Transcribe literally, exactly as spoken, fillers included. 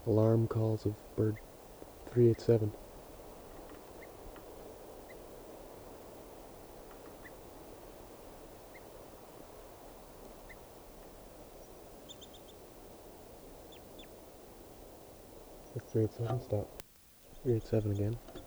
Alarm calls of bird three eight seven. three eight seven, stop. three eight seven again.